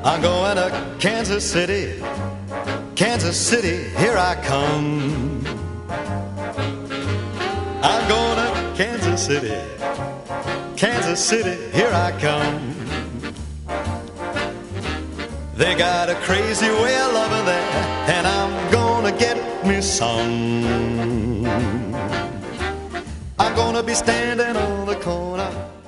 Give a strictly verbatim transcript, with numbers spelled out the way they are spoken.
I'm going to Kansas City, Kansas City, here I come. I'm going to Kansas City, Kansas City, here I come. They got a crazy way of loving there, and I'm gonna get me some. I'm gonna be standing on the corner